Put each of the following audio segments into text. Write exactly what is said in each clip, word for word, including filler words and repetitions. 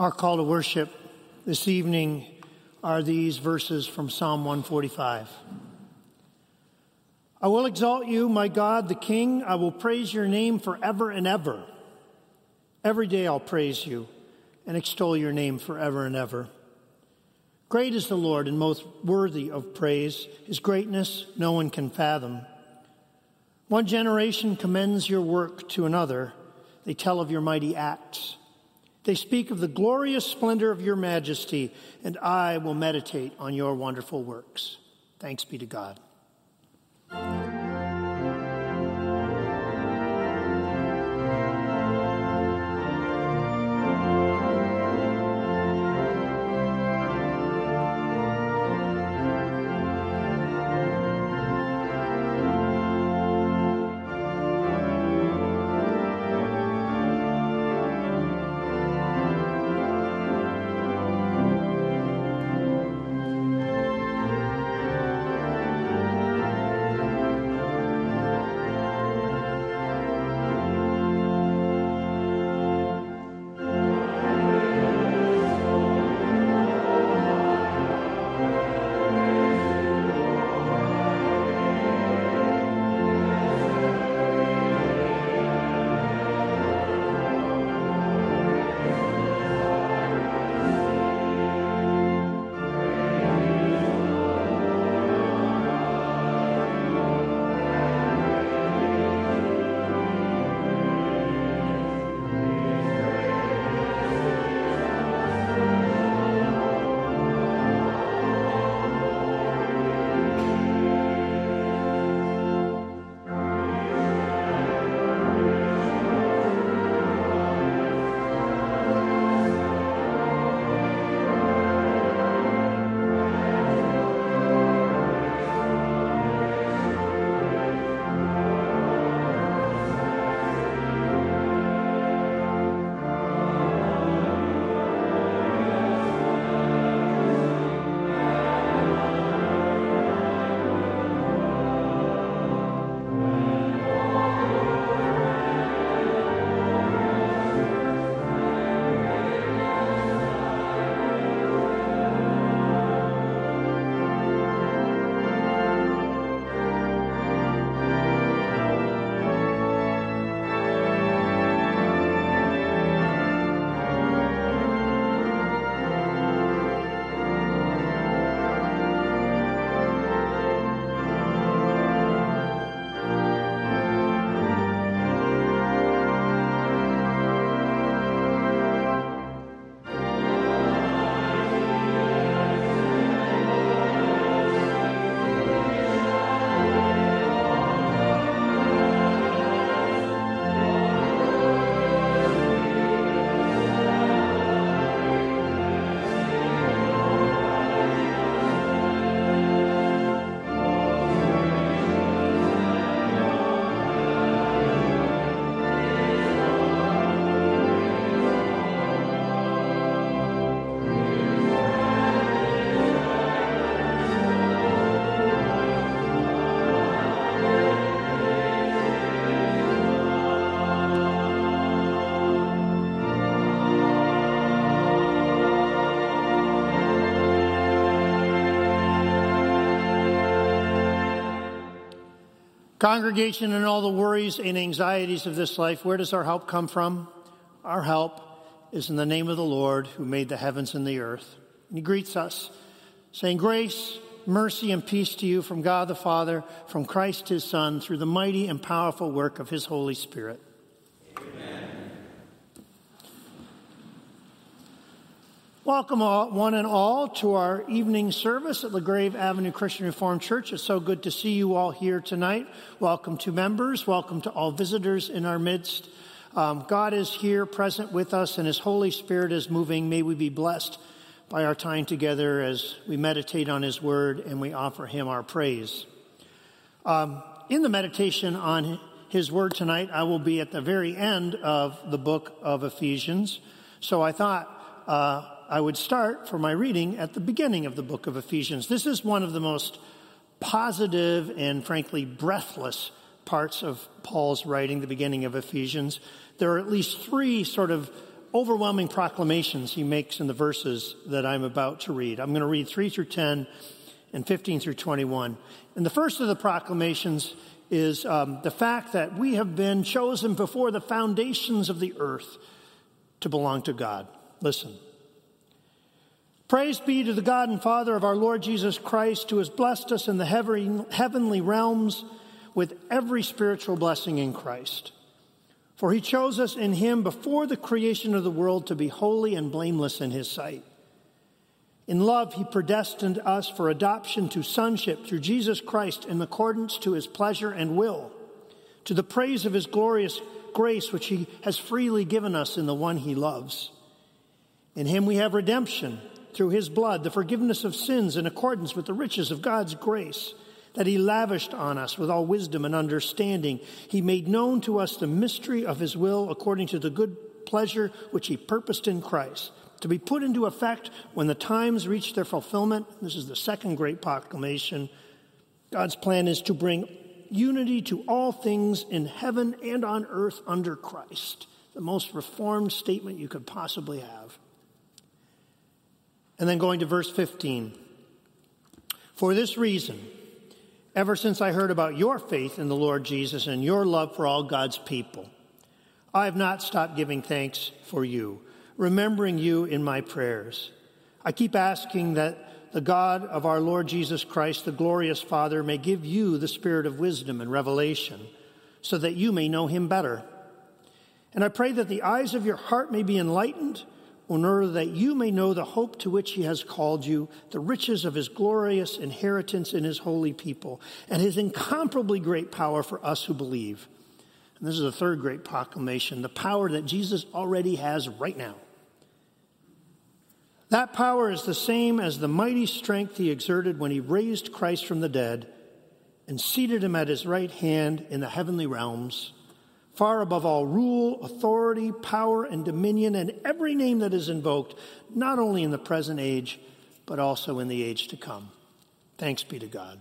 Our call to worship this evening are these verses from Psalm one forty-five. I will exalt you, my God, the King. I will praise your name forever and ever. Every day I'll praise you and extol your name forever and ever. Great is the Lord and most worthy of praise. His greatness no one can fathom. One generation commends your work to another. They tell of your mighty acts. They speak of the glorious splendor of your majesty, and I will meditate on your wonderful works. Thanks be to God. Congregation, and all the worries and anxieties of this life, where does our help come from? Our help is in the name of the Lord who made the heavens and the earth. And he greets us, saying, grace, mercy, and peace to you from God the Father, from Christ his Son, through the mighty and powerful work of his Holy Spirit. Amen. Welcome all, one and all to our evening service at LaGrave Avenue Christian Reformed Church. It's so good to see you all here tonight. Welcome to members. Welcome to all visitors in our midst. Um, God is here present with us, and his Holy Spirit is moving. May we be blessed by our time together as we meditate on his word and we offer him our praise. Um, in the meditation on his word tonight, I will be at the very end of the book of Ephesians. So I thought uh, I would start for my reading at the beginning of the book of Ephesians. This is one of the most positive and frankly breathless parts of Paul's writing, the beginning of Ephesians. There are at least three sort of overwhelming proclamations he makes in the verses that I'm about to read. I'm going to read three through ten and fifteen through twenty-one. And the first of the proclamations is um, the fact that we have been chosen before the foundations of the earth to belong to God. Listen. Praise be to the God and Father of our Lord Jesus Christ, who has blessed us in the heavenly realms with every spiritual blessing in Christ. For he chose us in him before the creation of the world to be holy and blameless in his sight. In love, he predestined us for adoption to sonship through Jesus Christ in accordance to his pleasure and will, to the praise of his glorious grace, which he has freely given us in the one he loves. In him we have redemption through his blood, the forgiveness of sins in accordance with the riches of God's grace that he lavished on us with all wisdom and understanding. He made known to us the mystery of his will according to the good pleasure which he purposed in Christ, to be put into effect when the times reach their fulfillment. This is the second great proclamation. God's plan is to bring unity to all things in heaven and on earth under Christ. The most reformed statement you could possibly have. And then going to verse fifteen. For this reason, ever since I heard about your faith in the Lord Jesus and your love for all God's people, I have not stopped giving thanks for you, remembering you in my prayers. I keep asking that the God of our Lord Jesus Christ, the glorious Father, may give you the spirit of wisdom and revelation so that you may know him better. And I pray that the eyes of your heart may be enlightened in order that you may know the hope to which he has called you, the riches of his glorious inheritance in his holy people, and his incomparably great power for us who believe. And this is the third great proclamation, the power that Jesus already has right now. That power is the same as the mighty strength he exerted when he raised Christ from the dead and seated him at his right hand in the heavenly realms, far above all rule, authority, power, and dominion, and every name that is invoked, not only in the present age, but also in the age to come. Thanks be to God.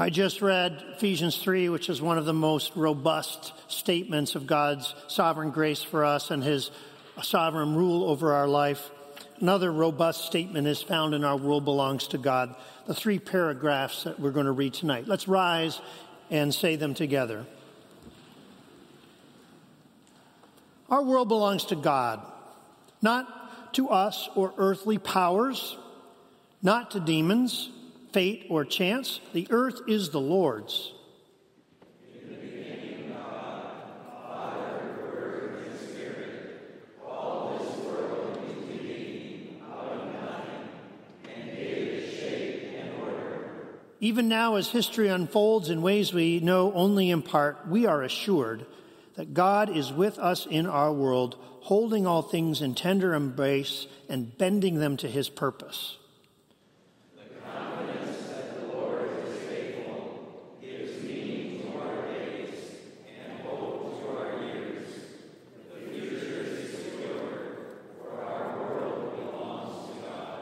I just read Ephesians three, which is one of the most robust statements of God's sovereign grace for us and his sovereign rule over our life. Another robust statement is found in Our World Belongs to God, the three paragraphs that we're going to read tonight. Let's rise and say them together. Our world belongs to God, not to us or earthly powers, not to demons, fate, or chance. The earth is the Lord's. In the beginning, God, Father, Word, and Spirit, all this world is beginning out of nothing, and gave it shape and order. Even now, as history unfolds in ways we know only in part, we are assured that God is with us in our world, holding all things in tender embrace and bending them to his purpose. The confidence that the Lord is faithful gives meaning to our days and hope to our years. The future is secure, for our world belongs to God.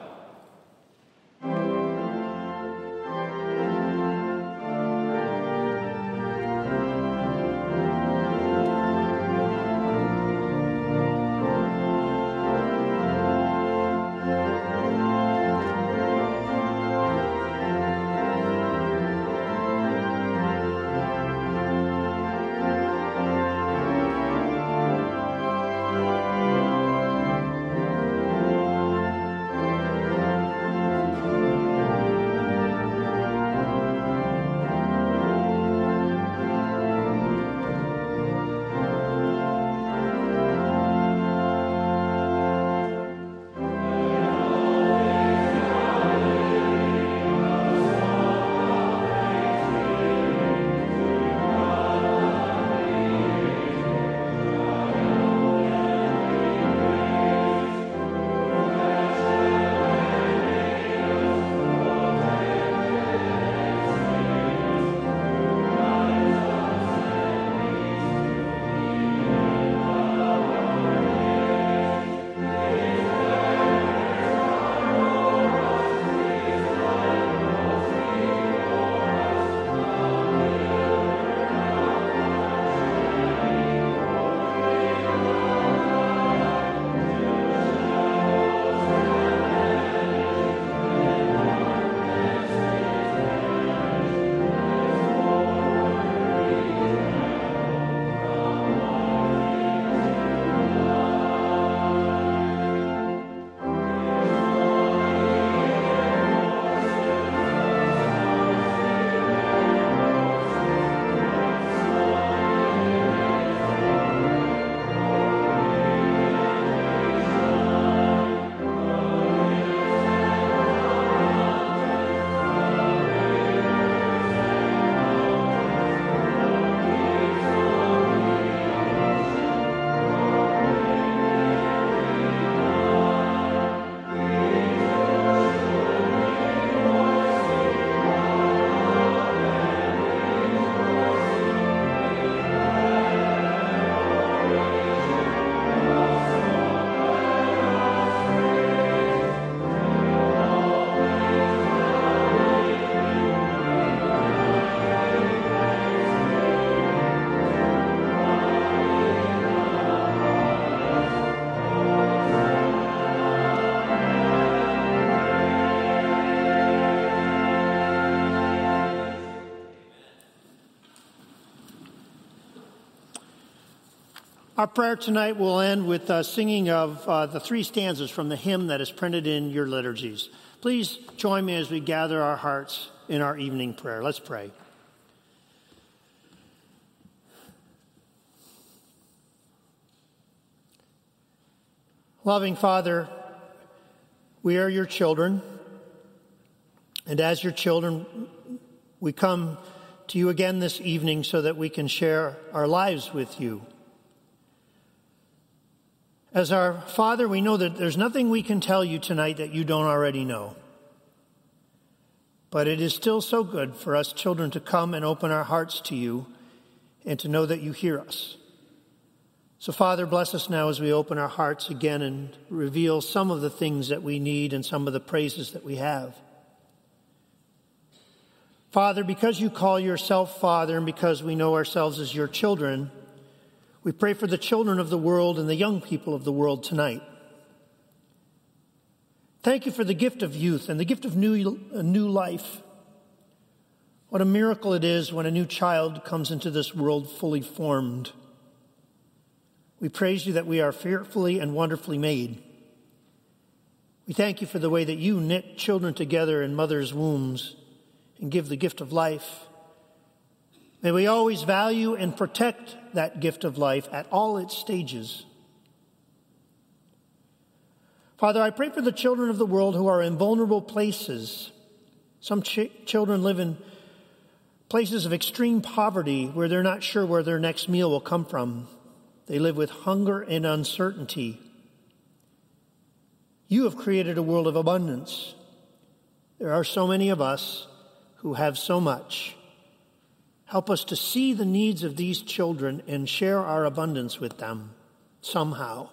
Our prayer tonight will end with uh, singing of uh, the three stanzas from the hymn that is printed in your liturgies. Please join me as we gather our hearts in our evening prayer. Let's pray. Loving Father, we are your children, and as your children, we come to you again this evening so that we can share our lives with you. As our Father, we know that there's nothing we can tell you tonight that you don't already know. But it is still so good for us children to come and open our hearts to you and to know that you hear us. So, Father, bless us now as we open our hearts again and reveal some of the things that we need and some of the praises that we have. Father, because you call yourself Father and because we know ourselves as your children, we pray for the children of the world and the young people of the world tonight. Thank you for the gift of youth and the gift of new, a new life. What a miracle it is when a new child comes into this world fully formed. We praise you that we are fearfully and wonderfully made. We thank you for the way that you knit children together in mothers' wombs and give the gift of life. May we always value and protect that gift of life at all its stages. Father, I pray for the children of the world who are in vulnerable places. Some ch- children live in places of extreme poverty where they're not sure where their next meal will come from. They live with hunger and uncertainty. You have created a world of abundance. There are so many of us who have so much. Help us to see the needs of these children and share our abundance with them somehow.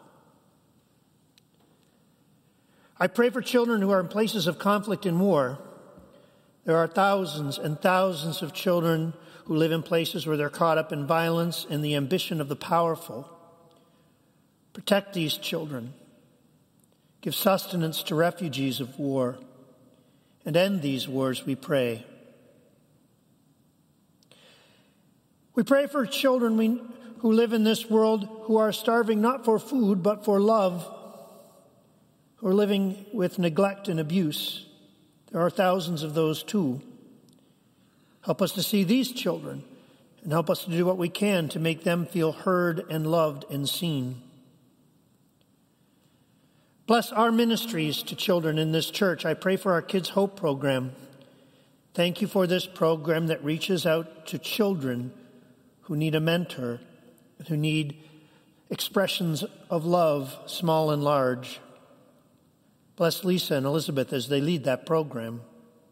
I pray for children who are in places of conflict and war. There are thousands and thousands of children who live in places where they're caught up in violence and the ambition of the powerful. Protect these children. Give sustenance to refugees of war. And end these wars, we pray. We pray for children we, who live in this world who are starving not for food but for love, who are living with neglect and abuse. There are thousands of those too. Help us to see these children and help us to do what we can to make them feel heard and loved and seen. Bless our ministries to children in this church. I pray for our Kids Hope program. Thank you for this program that reaches out to children who need a mentor, who need expressions of love, small and large. Bless Lisa and Elizabeth as they lead that program.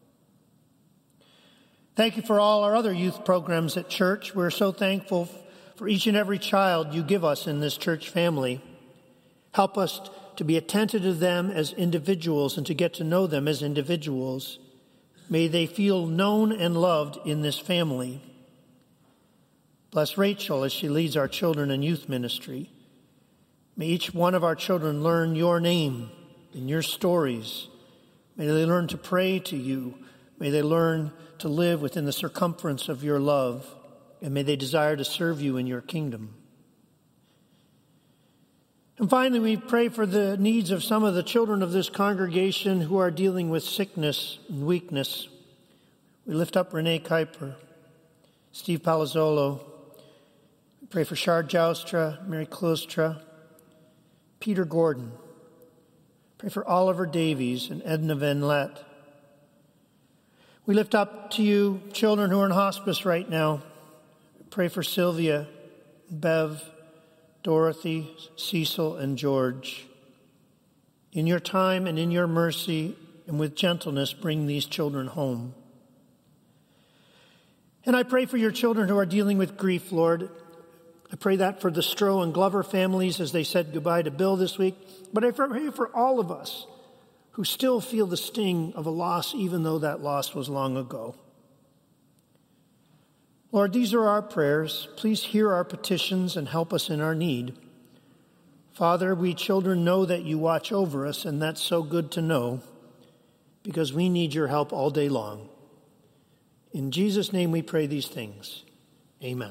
Thank you for all our other youth programs at church. We're so thankful for each and every child you give us in this church family. Help us to be attentive to them as individuals and to get to know them as individuals. May they feel known and loved in this family. Bless Rachel as she leads our children and youth ministry. May each one of our children learn your name and your stories. May they learn to pray to you. May they learn to live within the circumference of your love. And may they desire to serve you in your kingdom. And finally, we pray for the needs of some of the children of this congregation who are dealing with sickness and weakness. We lift up Renee Kuiper, Steve Palazzolo. We pray for Shard Joustra, Mary Clostra, Peter Gordon. Pray for Oliver Davies and Edna Van Lett. We lift up to you children who are in hospice right now. Pray for Sylvia, Bev, Dorothy, Cecil, and George. In your time and in your mercy and with gentleness, bring these children home. And I pray for your children who are dealing with grief, Lord. I pray that for the Stroh and Glover families as they said goodbye to Bill this week. But I pray for all of us who still feel the sting of a loss, even though that loss was long ago. Lord, these are our prayers. Please hear our petitions and help us in our need. Father, we children know that you watch over us, and that's so good to know because we need your help all day long. In Jesus' name we pray these things. Amen.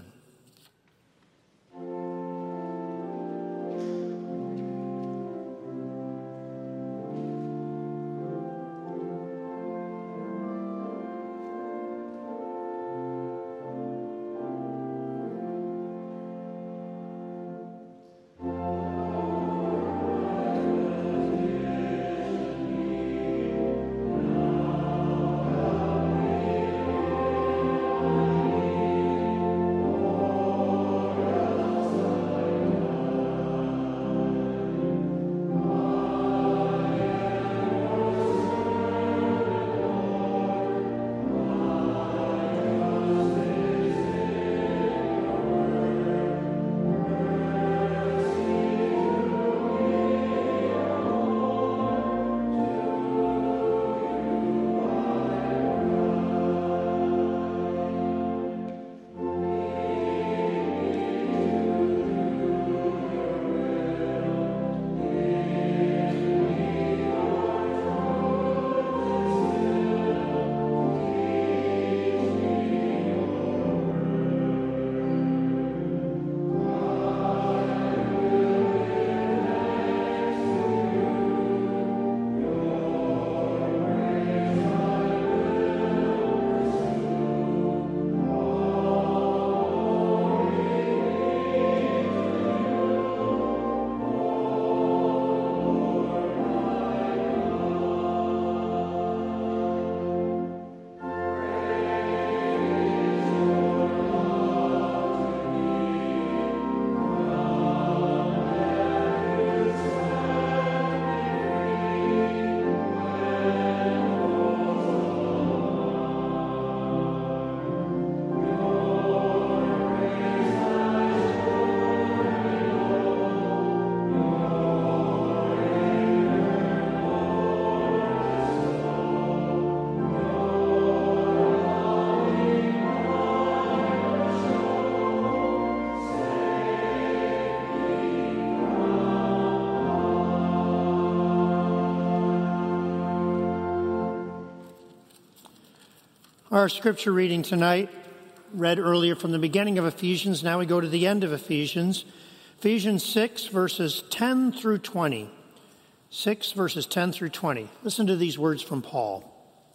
Our scripture reading tonight, read earlier from the beginning of Ephesians. Now we go to the end of Ephesians. Ephesians six, verses ten through twenty. six, verses ten through twenty. Listen to these words from Paul.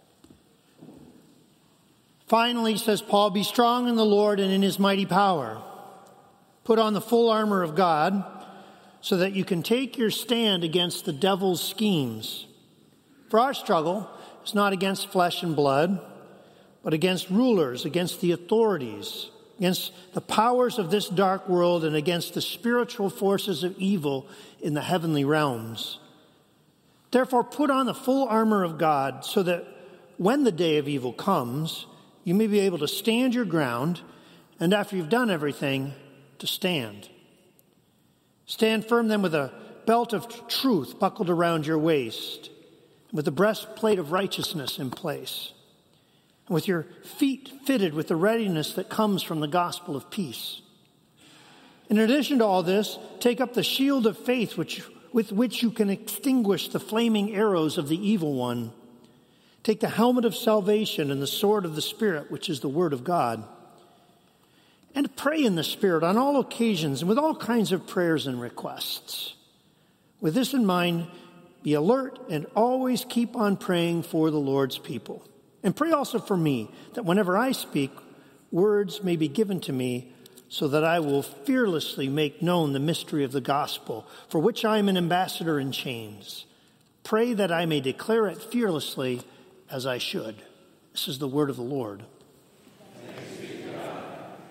Finally, says Paul, be strong in the Lord and in his mighty power. Put on the full armor of God so that you can take your stand against the devil's schemes. For our struggle is not against flesh and blood, but against rulers, against the authorities, against the powers of this dark world, and against the spiritual forces of evil in the heavenly realms. Therefore, put on the full armor of God so that when the day of evil comes, you may be able to stand your ground, and after you've done everything, to stand. Stand firm then with a belt of truth buckled around your waist, and with the breastplate of righteousness in place, and with your feet fitted with the readiness that comes from the gospel of peace. In addition to all this, take up the shield of faith which, with which you can extinguish the flaming arrows of the evil one. Take the helmet of salvation and the sword of the Spirit, which is the word of God. And pray in the Spirit on all occasions and with all kinds of prayers and requests. With this in mind, be alert and always keep on praying for the Lord's people. And pray also for me, that whenever I speak, words may be given to me, so that I will fearlessly make known the mystery of the gospel, for which I am an ambassador in chains. Pray that I may declare it fearlessly as I should. This is the word of the Lord. Thanks be to God.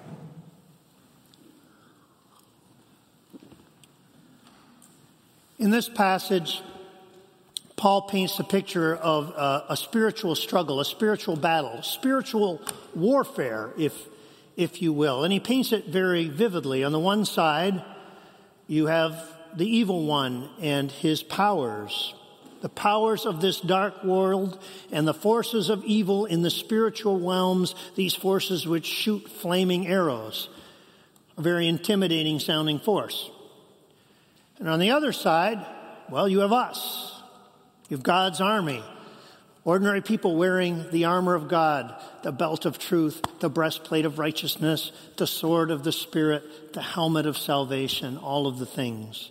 In this passage, Paul paints a picture of uh, a spiritual struggle, a spiritual battle, spiritual warfare, if, if you will. And he paints it very vividly. On the one side, you have the evil one and his powers, the powers of this dark world and the forces of evil in the spiritual realms, these forces which shoot flaming arrows, a very intimidating sounding force. And on the other side, well, you have us. You've God's army, ordinary people wearing the armor of God, the belt of truth, the breastplate of righteousness, the sword of the Spirit, the helmet of salvation, all of the things.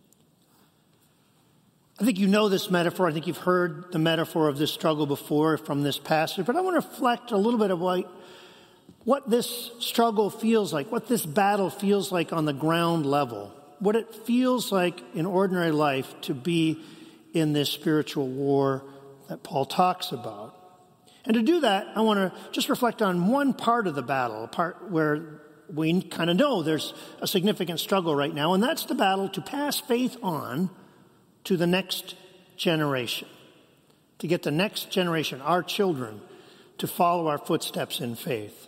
I think you know this metaphor. I think you've heard the metaphor of this struggle before from this passage, but I want to reflect a little bit about what this struggle feels like, what this battle feels like on the ground level, what it feels like in ordinary life to be in this spiritual war that Paul talks about. And to do that, I want to just reflect on one part of the battle, a part where we kind of know there's a significant struggle right now, and that's the battle to pass faith on to the next generation, to get the next generation, our children, to follow our footsteps in faith.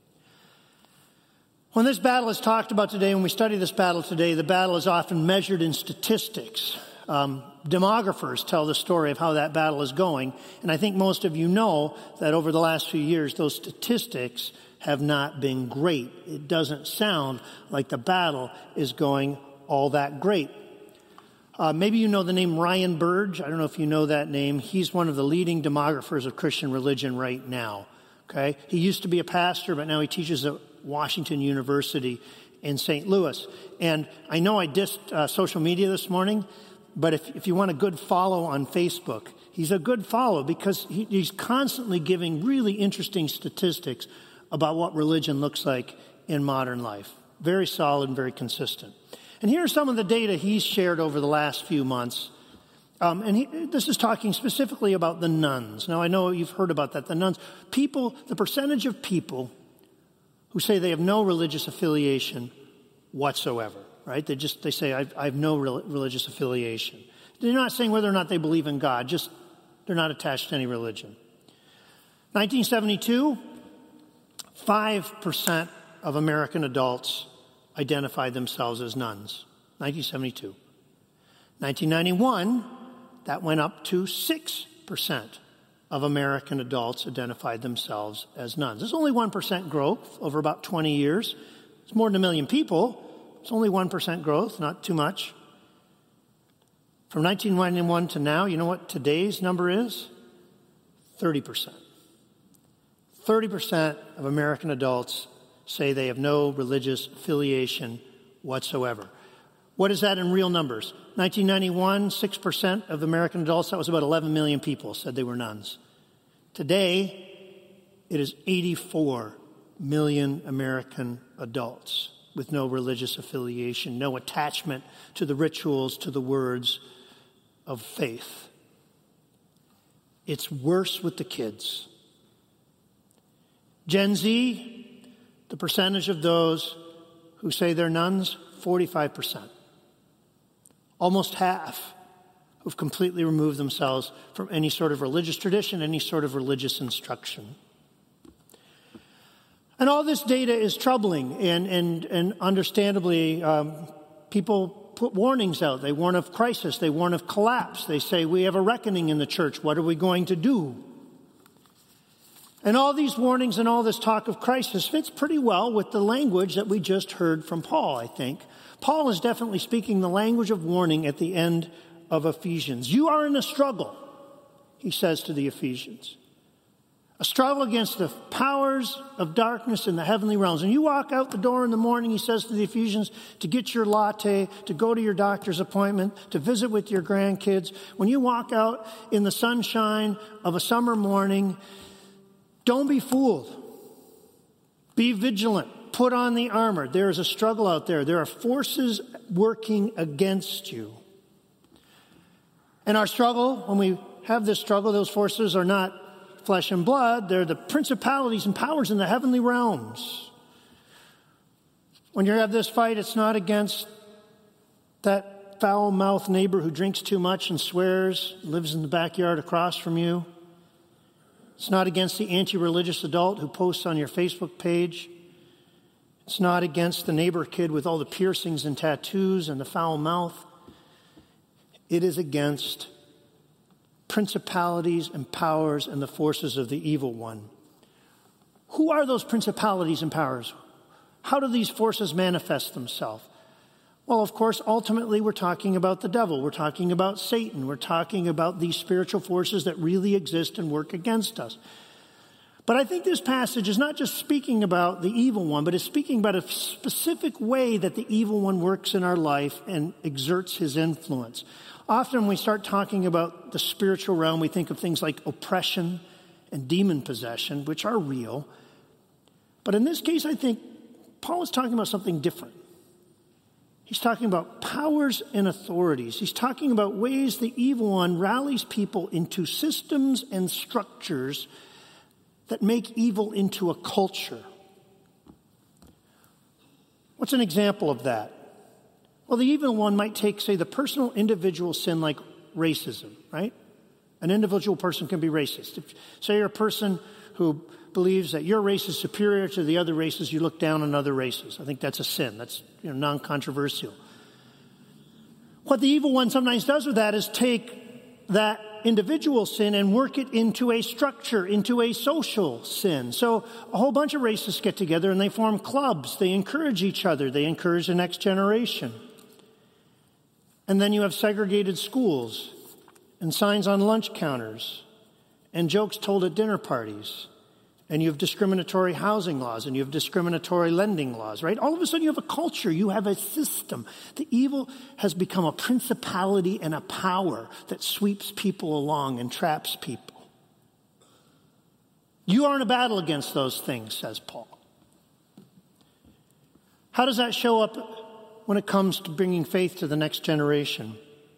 When this battle is talked about today, when we study this battle today, the battle is often measured in statistics. Um, demographers tell the story of how that battle is going. And I think most of you know that over the last few years, those statistics have not been great. It doesn't sound like the battle is going all that great. Uh, maybe you know the name Ryan Burge. I don't know if you know that name. He's one of the leading demographers of Christian religion right now. Okay, he used to be a pastor, but now he teaches at Washington University in Saint Louis. And I know I dissed uh, social media this morning, but if, if you want a good follow on Facebook, he's a good follow because he, he's constantly giving really interesting statistics about what religion looks like in modern life. Very solid and very consistent. And here are some of the data he's shared over the last few months. Um, and he, this is talking specifically about the nuns. Now, I know you've heard about that. The nuns, people, the percentage of people who say they have no religious affiliation whatsoever, right? They just, they say, I, I have no re- religious affiliation. They're not saying whether or not they believe in God, just they're not attached to any religion. nineteen seventy-two, five percent of American adults identified themselves as nuns. nineteen seventy-two. nineteen ninety-one, that went up to six percent of American adults identified themselves as nuns. There's only one percent growth over about twenty years. It's more than a million people. It's only one percent growth, not too much. From nineteen ninety-one to now, you know what today's number is? thirty percent. thirty percent of American adults say they have no religious affiliation whatsoever. What is that in real numbers? nineteen ninety-one, six percent of American adults, that was about eleven million people, said they were nuns. Today, it is eighty-four million American adults with no religious affiliation, no attachment to the rituals, to the words of faith. It's worse with the kids. Gen Z, the percentage of those who say they're nuns, forty-five percent. Almost half who've completely removed themselves from any sort of religious tradition, any sort of religious instruction. And all this data is troubling, and, and, and understandably, um, people put warnings out. They warn of crisis. They warn of collapse. They say, we have a reckoning in the church. What are we going to do? And all these warnings and all this talk of crisis fits pretty well with the language that we just heard from Paul, I think. Paul is definitely speaking the language of warning at the end of Ephesians. You are in a struggle, he says to the Ephesians. A struggle against the powers of darkness in the heavenly realms. And you walk out the door in the morning, he says to the Ephesians, to get your latte, to go to your doctor's appointment, to visit with your grandkids. When you walk out in the sunshine of a summer morning, don't be fooled. Be vigilant. Put on the armor. There is a struggle out there. There are forces working against you. And our struggle, when we have this struggle, those forces are not flesh and blood. They're the principalities and powers in the heavenly realms. When you have this fight, it's not against that foul-mouthed neighbor who drinks too much and swears, lives in the backyard across from you. It's not against the anti-religious adult who posts on your Facebook page. It's not against the neighbor kid with all the piercings and tattoos and the foul mouth. It is against principalities and powers and the forces of the evil one. Who are those principalities and powers? How do these forces manifest themselves? Well, of course, ultimately we're talking about the devil. We're talking about Satan. We're talking about these spiritual forces that really exist and work against us. But I think this passage is not just speaking about the evil one, but it's speaking about a specific way that the evil one works in our life and exerts his influence. Often when we start talking about the spiritual realm, we think of things like oppression and demon possession, which are real. But in this case, I think Paul is talking about something different. He's talking about powers and authorities. He's talking about ways the evil one rallies people into systems and structures that make evil into a culture. What's an example of that? Well, the evil one might take, say, the personal individual sin like racism, right? An individual person can be racist. If, say you're a person who believes that your race is superior to the other races, you look down on other races. I think that's a sin. That's, you know, non-controversial. What the evil one sometimes does with that is take that individual sin and work it into a structure, into a social sin. So a whole bunch of racists get together and they form clubs. They encourage each other. They encourage the next generation. And then you have segregated schools and signs on lunch counters and jokes told at dinner parties. And you have discriminatory housing laws and you have discriminatory lending laws, right? All of a sudden you have a culture, you have a system. The evil has become a principality and a power that sweeps people along and traps people. You are in a battle against those things, says Paul. How does that show up when it comes to bringing faith to the next generation?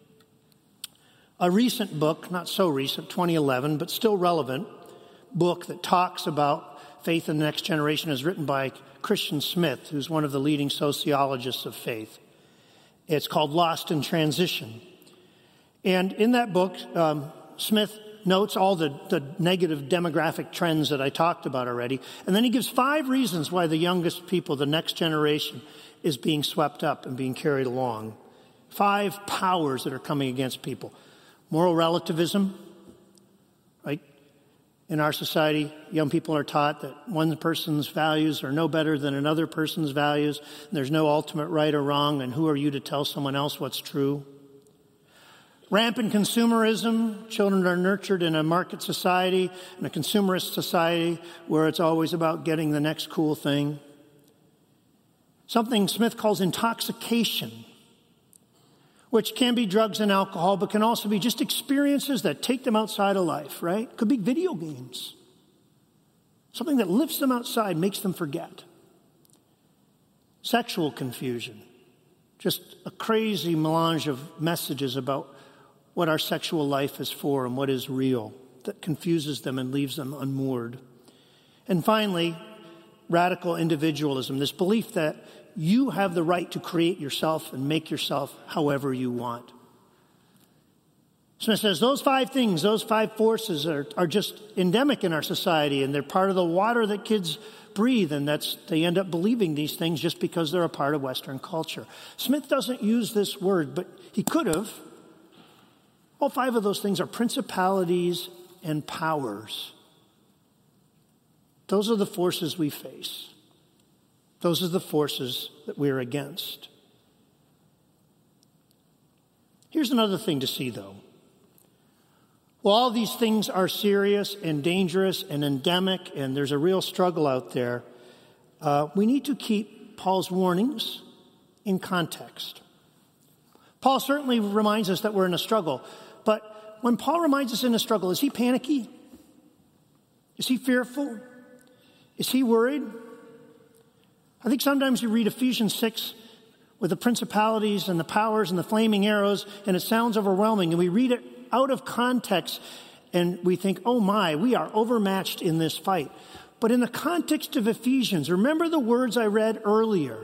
A recent book, not so recent, twenty eleven, but still relevant, book that talks about faith in the next generation is written by Christian Smith, who's one of the leading sociologists of faith. It's called Lost in Transition. And in that book, um, Smith notes all the, the negative demographic trends that I talked about already. And then he gives five reasons why the youngest people, the next generation, is being swept up and being carried along. Five powers that are coming against people. Moral relativism, right? In our society, young people are taught that one person's values are no better than another person's values. And there's no ultimate right or wrong, and who are you to tell someone else what's true? Rampant consumerism. Children are nurtured in a market society, in a consumerist society where it's always about getting the next cool thing. Something Smith calls intoxication, which can be drugs and alcohol, but can also be just experiences that take them outside of life, right? Could be video games. Something that lifts them outside, makes them forget. Sexual confusion. Just a crazy melange of messages about what our sexual life is for and what is real that confuses them and leaves them unmoored. And finally, radical individualism, this belief that you have the right to create yourself and make yourself however you want. Smith says those five things, those five forces are, are just endemic in our society, and they're part of the water that kids breathe, and that's they end up believing these things just because they're a part of Western culture. Smith doesn't use this word, but he could have. All five of those things are principalities and powers. Those are the forces we face. Those are the forces that we're against. Here's another thing to see, though. While all these things are serious and dangerous and endemic, and there's a real struggle out there, uh, we need to keep Paul's warnings in context. Paul certainly reminds us that we're in a struggle, but when Paul reminds us in a struggle, is he panicky? Is he fearful? Is he worried? I think sometimes you read Ephesians six with the principalities and the powers and the flaming arrows, and it sounds overwhelming, and we read it out of context, and we think, oh my, we are overmatched in this fight. But in the context of Ephesians, remember the words I read earlier.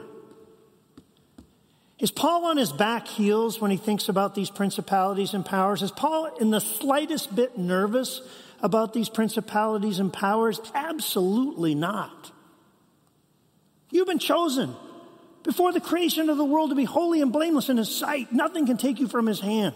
Is Paul on his back heels when he thinks about these principalities and powers? Is Paul in the slightest bit nervous about these principalities and powers? Absolutely not. You've been chosen before the creation of the world to be holy and blameless in his sight. Nothing can take you from his hand.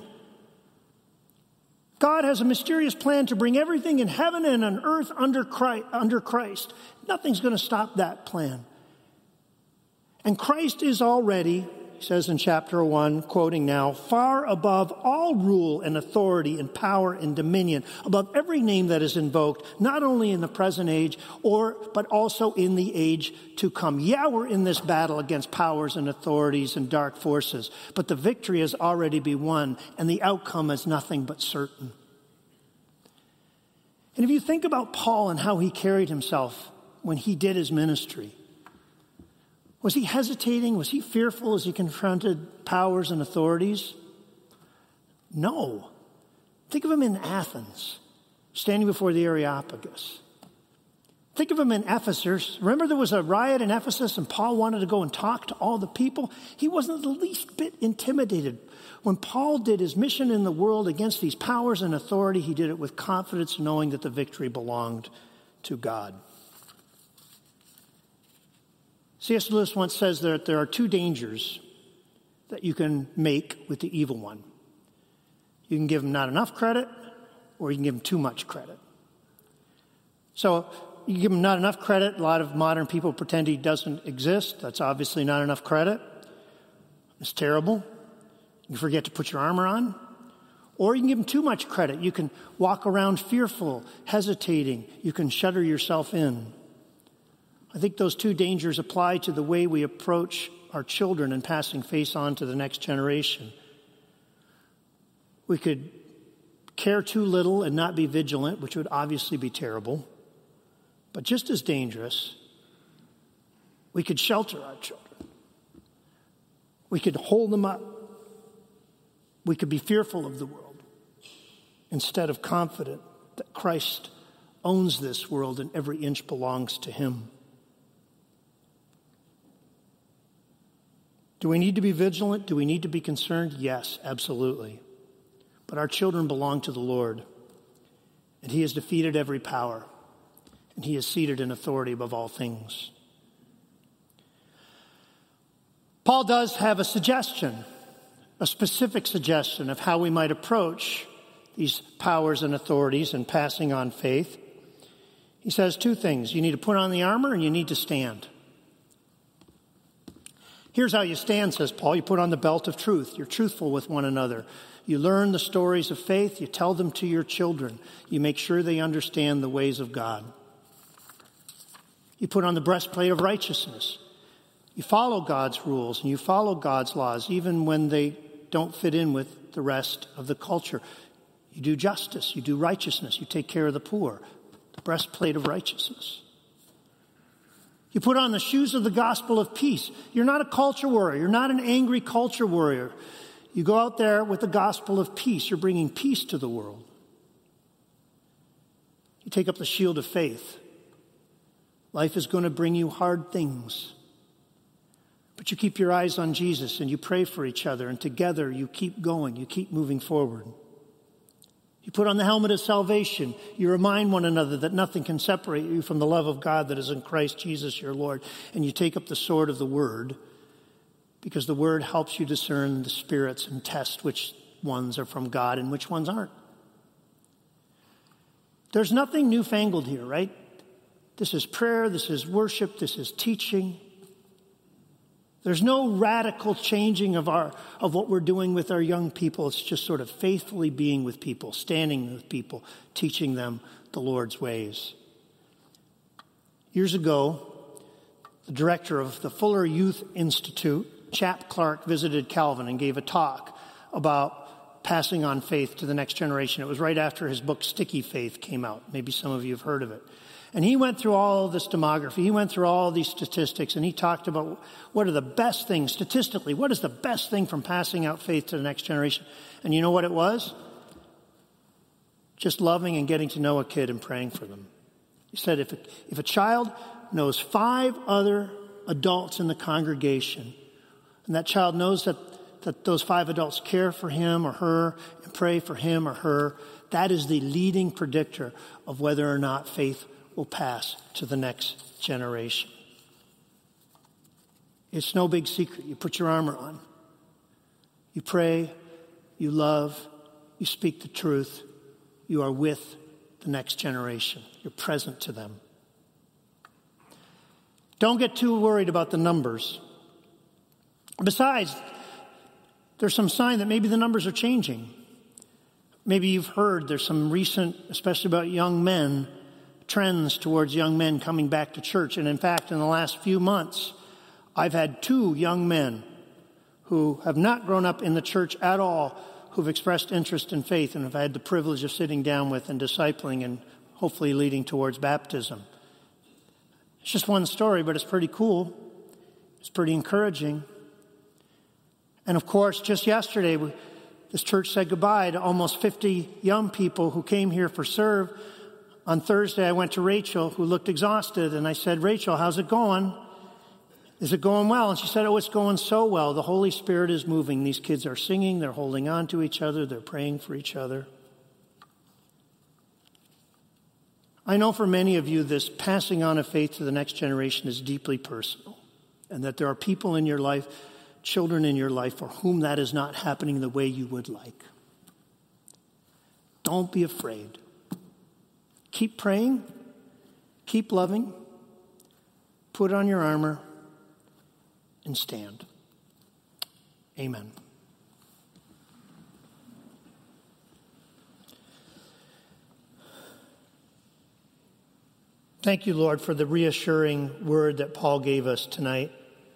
God has a mysterious plan to bring everything in heaven and on earth under Christ. Under Christ. Nothing's going to stop that plan. And Christ is already, he says in chapter one, quoting now, far above all rule and authority and power and dominion, above every name that is invoked, not only in the present age, or but also in the age to come. Yeah, we're in this battle against powers and authorities and dark forces, but the victory has already been won, and the outcome is nothing but certain. And if you think about Paul and how he carried himself when he did his ministry, was he hesitating? Was he fearful as he confronted powers and authorities? No. Think of him in Athens, standing before the Areopagus. Think of him in Ephesus. Remember there was a riot in Ephesus and Paul wanted to go and talk to all the people? He wasn't the least bit intimidated. When Paul did his mission in the world against these powers and authority, he did it with confidence, knowing that the victory belonged to God. C S Lewis once says that there are two dangers that you can make with the evil one. You can give him not enough credit, or you can give him too much credit. So you give him not enough credit. A lot of modern people pretend he doesn't exist. That's obviously not enough credit. It's terrible. You forget to put your armor on. Or you can give him too much credit. You can walk around fearful, hesitating. You can shutter yourself in. I think those two dangers apply to the way we approach our children and passing faith on to the next generation. We could care too little and not be vigilant, which would obviously be terrible. But just as dangerous, we could shelter our children. We could hold them up. We could be fearful of the world instead of confident that Christ owns this world and every inch belongs to him. Do we need to be vigilant? Do we need to be concerned? Yes, absolutely. But our children belong to the Lord, and he has defeated every power, and he is seated in authority above all things. Paul does have a suggestion, a specific suggestion of how we might approach these powers and authorities and passing on faith. He says two things. You need to put on the armor and you need to stand. Here's how you stand, says Paul. You put on the belt of truth. You're truthful with one another. You learn the stories of faith. You tell them to your children. You make sure they understand the ways of God. You put on the breastplate of righteousness. You follow God's rules and you follow God's laws, even when they don't fit in with the rest of the culture. You do justice. You do righteousness. You take care of the poor. The breastplate of righteousness. You put on the shoes of the gospel of peace. You're not a culture warrior. You're not an angry culture warrior. You go out there with the gospel of peace. You're bringing peace to the world. You take up the shield of faith. Life is going to bring you hard things. But you keep your eyes on Jesus and you pray for each other, and together you keep going. You keep moving forward. You put on the helmet of salvation. You remind one another that nothing can separate you from the love of God that is in Christ Jesus your Lord. And you take up the sword of the Word, because the Word helps you discern the spirits and test which ones are from God and which ones aren't. There's nothing newfangled here, right? This is prayer, this is worship, this is teaching. There's no radical changing of our of what we're doing with our young people. It's just sort of faithfully being with people, standing with people, teaching them the Lord's ways. Years ago, the director of the Fuller Youth Institute, Chap Clark, visited Calvin and gave a talk about passing on faith to the next generation. It was right after his book Sticky Faith came out. Maybe some of you have heard of it. And he went through all this demography. He went through all these statistics, and he talked about what are the best things, statistically, what is the best thing from passing out faith to the next generation? And you know what it was? Just loving and getting to know a kid and praying for them. He said if a, if a child knows five other adults in the congregation, and that child knows that, that those five adults care for him or her and pray for him or her, that is the leading predictor of whether or not faith will pass to the next generation. It's no big secret. You put your armor on. You pray, you love, you speak the truth. You are with the next generation. You're present to them. Don't get too worried about the numbers. Besides, there's some sign that maybe the numbers are changing. Maybe you've heard there's some recent, especially about young men, trends towards young men coming back to church. And in fact, in the last few months, I've had two young men who have not grown up in the church at all, who've expressed interest in faith and have had the privilege of sitting down with and discipling and hopefully leading towards baptism. It's just one story, but it's pretty cool. It's pretty encouraging. And of course, just yesterday, we, this church said goodbye to almost fifty young people who came here for Serve. On Thursday, I went to Rachel, who looked exhausted, and I said, Rachel, how's it going? Is it going well? And she said, oh, it's going so well. The Holy Spirit is moving. These kids are singing. They're holding on to each other. They're praying for each other. I know for many of you, this passing on of faith to the next generation is deeply personal, and that there are people in your life, children in your life, for whom that is not happening the way you would like. Don't be afraid. Keep praying, keep loving, put on your armor, and stand. Amen. Thank you, Lord, for the reassuring word that Paul gave us tonight.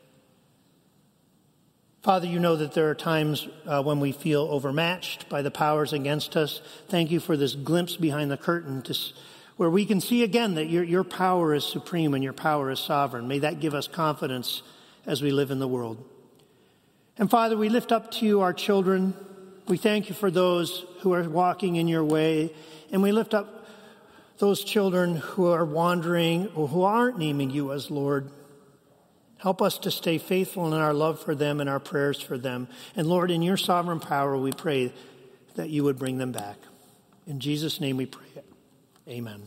Father, you know that there are times uh, when we feel overmatched by the powers against us. Thank you for this glimpse behind the curtain to, where we can see again that your, your power is supreme and your power is sovereign. May that give us confidence as we live in the world. And Father, we lift up to you our children. We thank you for those who are walking in your way. And we lift up those children who are wandering or who aren't naming you as Lord. Help us to stay faithful in our love for them and our prayers for them. And Lord, in your sovereign power, we pray that you would bring them back. In Jesus' name we pray it. Amen.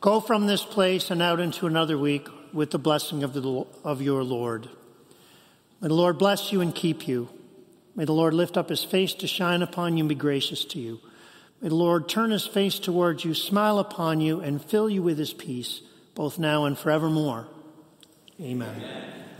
Go from this place and out into another week with the blessing of, the, of your Lord. May the Lord bless you and keep you. May the Lord lift up his face to shine upon you and be gracious to you. May the Lord turn his face towards you, smile upon you, and fill you with his peace, both now and forevermore. Amen. Amen.